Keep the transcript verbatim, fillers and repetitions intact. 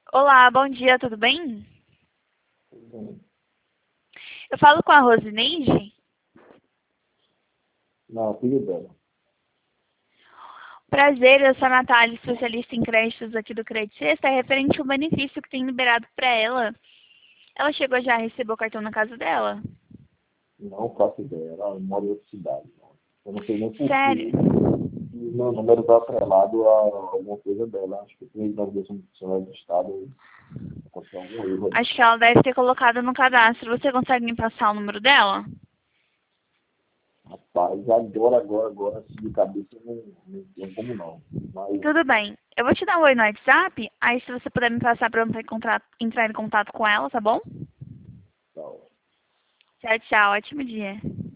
Olá, bom dia, tudo bem? Hum. Eu falo com a Rosineide. Não, filho dela. Prazer, eu sou a Natália, especialista em créditos aqui do Credit Sexta, é referente ao benefício que tem liberado para ela. Ela chegou já a receber o cartão na casa dela? Não faço ideia. Ela mora em outra cidade. Não. Eu não sei nem por Sério? que o meu número está atrelado a alguma coisa dela. Acho que tem das vezes funcionários do Estado. Aconteceu algum erro aí. Acho que ela deve ter colocado no cadastro. Você consegue me passar o número dela? Rapaz, agora, agora, agora, assim, de cabeça, eu não, não tenho como não. Mas, Tudo bem. Eu vou te dar um oi no WhatsApp, aí se você puder me passar para eu entrar em contato, entrar em contato com ela, tá bom? tá. Tchau, tchau. Ótimo dia.